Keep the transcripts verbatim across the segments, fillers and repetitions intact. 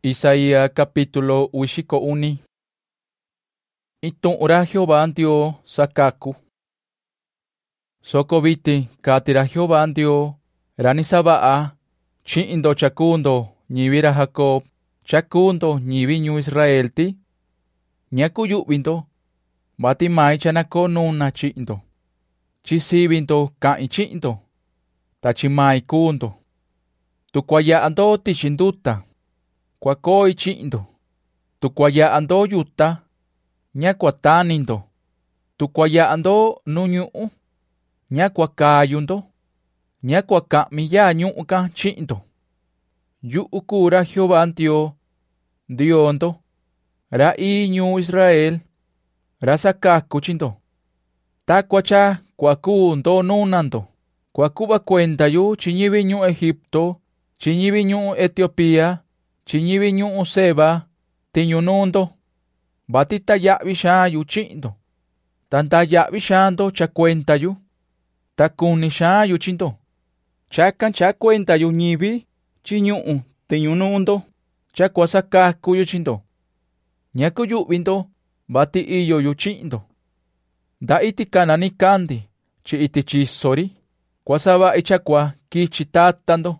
Isaías capítulo uixiko uni. Itu'ra Jehová ndio sakaku. Soko viti katira Jehová ndio rani saba'a chi'indo chakundo ñivira Jacob chakundo ñivi ñu Israel ti ñakuyu'vindo vati mai chanako nuna chi'indo chisivindo ka'i chi'indo ta chimai kundo tukuaya'ando tixi nduta kuakoi chi'indo tukuaya'ando yuta ñakuatanindo tukuaya'ando nu ñu'u ñakuakayundo ñakuaka'mi ya ñu'uka chi'indo yu'u kura Jehová ndio ndiondo ra'i ñu Israel ra sakaku chindo takuacha kuakundo nunando kuakuva kuentayu chiñivi ñu Egipto chiñivi ñu Etiopía chiñivi ñu Seba tiñunundo vati taya'vi xaayu chi'indo tantaya'vi xaando cha kuentayu takuni xaayu chindo chakan cha kuentayu ñivi chiñu'u tiñunundo cha kuasakakuyu chindo ñakuyu'vindo vati iyoyu chi'indo nda iti kanani kandi chi iti chisori kuasava'i chakua kichi tatando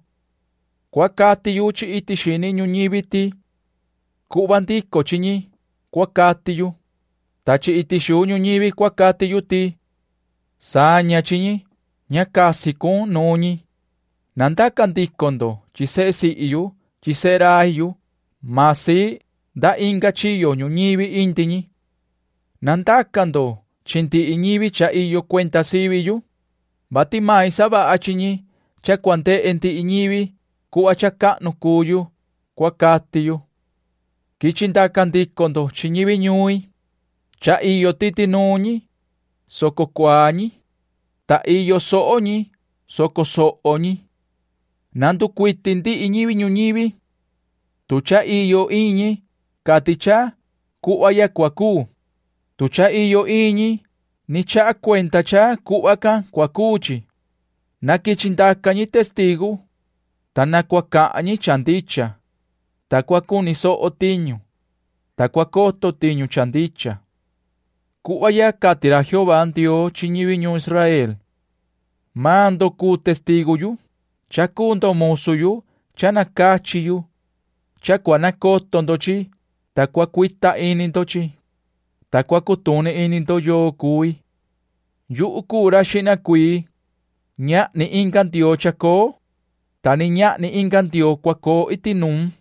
kuakatiyu chi iti xini ñuñivi ti ku'va ndiko chiñi kuakatiyu ta chi iti xu ñuñivi kuakatiyu ti saña chiñi ñakasiku nuñi nandaka ndikondo chi se'e si'iyu chi se'e ra'iyu masi nda inka chiyo ñuñivi intiñi nandakando chi nti'i ñivi cha iyo kuenta siviyu vati mai sava'a chiñi cha kuante'e nti'i ñivi ku'va cha ka'nu kuyu kuakatiyu kichi ndaka ndikondo chi ñivi ñui cha iyo titi nuñi soko kuañi ta iyo so'oñi soko so'oñi nandukuiti ndi'i ñivi ñuñivi tu cha iyo iñi kati cha ku'va ya kuaku tu cha iyo iñi ni cha'a kuenta cha ku'vaka kuakuchi nakichi ndakañi testigu ta nakuaka'ñi cha ndicha ta kuakuni so'o tiñu ta kuakoto tiñu cha ndicha ku'va ya katira Jehová ndio chi ñivi ñu Israel mando ku testiguyu cha kundo musuyu cha nakachiyu cha kuanakotondo chi ta kuakuita inindo chi ta kuakutuni inindo yo kui yu'u kura xina kui ña'ni inka ndio chako tani ña'ni inka ndio kuako iti num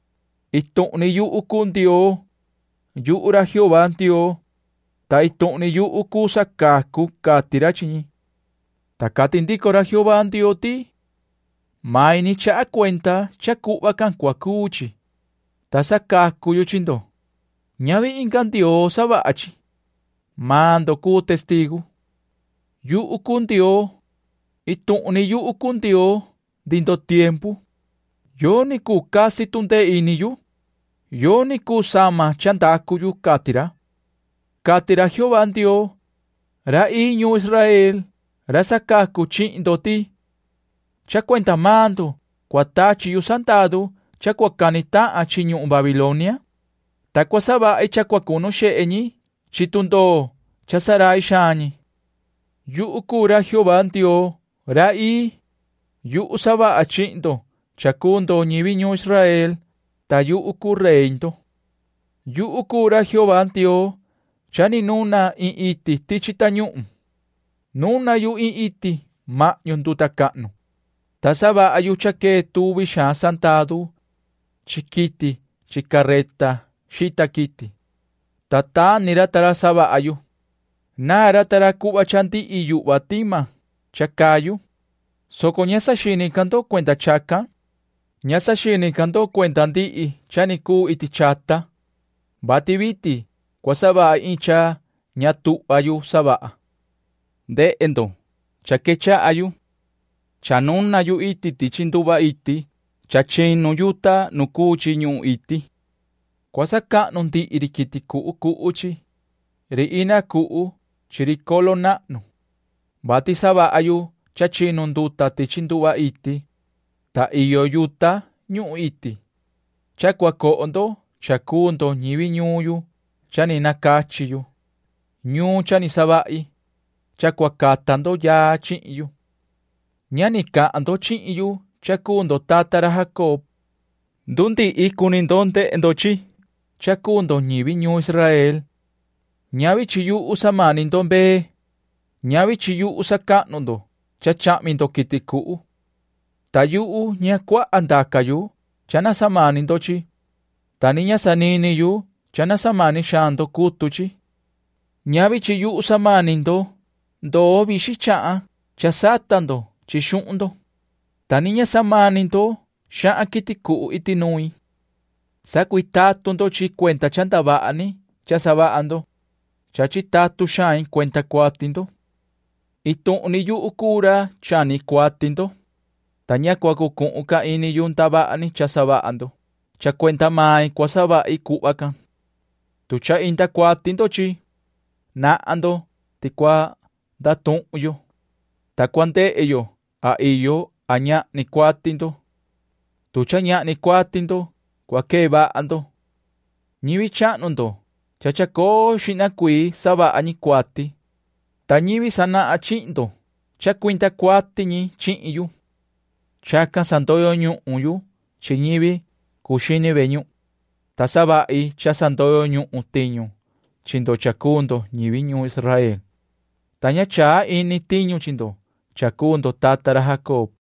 itu'ni yu'u ku ndio yu'ura Jehová ndio ta itu'ni yu'u ku sakaku katira chiñi ta kati ndikora Jehová ndio ti mai ni cha'a kuenta cha ku'vakan kuakuchi ta sakakuyu chindo ñavi inka ndio sava'achi mando ku testigu yu'u ku ndio itu'ni yu'u ku ndio ndindo tiempu yo ni ku kasi tunde iniyu yo ni ku sama chandakuyu katira katira Jehová ndio ra'i ñu Israel ra sakaku chi'indo ti cha kuenta mando kuatachiyu santadu cha kuakanita'a chi ñu'u Babilonia ta kuasava'i cha kuakunu xe'eñi chitundo cha sara'i xañi yu'u kura Jehová ndio ra'i yu'u sava'a chi'indo cha kundo ñivi ñu Israel ta yu'u ku reindo yu'u kura Jehová ndio cha ni nuna in iti tichi tañu'u nunayu in iti ma'ñu nduta ka'nu ta sava'ayu cha ke tuvi xa santadu chi kiti chi carreta xita kiti ta tanira tara sava'ayu nara tara ku'va cha ndi'i yu'va tima cha kayu soko ñasaxinikando kuenta chaka ñasaxinikando kuenta ndi'i cha ni ku iti chata vati viti kuasava'a in cha ñatu'vayu sava'a nde'endo cha kecha'ayu cha nunayu iti tichi nduva iti cha chinu yuta nuku chi ñu'u iti kuasaka'nu ndi'i ri kiti ku'u ku'uchi ri ina ku'u chi ri kolo na'nu vati sava'ayu cha chinu nduta tichi nduva iti ta iyo yuta ñu'u iti chakuako'ndo chakundo ñivi ñuyu chani nakachiyu ñu chani sava'i chakuakatando ya chi'yu ñani ka'ando chi'yu chakundo tatara Jacob ndunti'i kunindo nte'endo chi chakundo ñivi ñu Israel ñavi chiyu'u samanindo mbee ñavi chiyu'u saka'nundo chacha'mindo kiti ku'u tayu'u ñakua'a ndakayu chana samanindo chi tani ñasaniniyu chana samani xando kutu chi ñavi chiyu'u samanindo ndo vixi cha'a chasatando chi xu'undo tani ñasamanindo xa'a kiti ku'u iti nui sakuitatundo chi kuenta chandava'ani chasava'ando chachitatu xain kuenta kuatindo itu'ni yu'u kura chani kuatindo ta ñakuakuku'u ka'iniyu ntava'ani chasava'ando cha kuenta mai kuasava'i ku'vakan tu cha inta kuatindo chi na'ando tikua ndatu'yo ta kuante'eyo a iyo a ña'ni kuatindo tu cha ña'ni kuatindo kuake va'ando ñivi cha'nundo cha chakoo xina kui sava'añi kuati ta ñivi sana'a chi'ndo cha kuinta kuatiñi chi'yu chakan sandoyo ñu'uyu chi ñivi kuxini veñu ta sava'i cha sandoyo ñu'u tiñu chindo chakundo ñivi ñu Israel ta ña chaa ini tiñu chindo chakundo tatara Jacob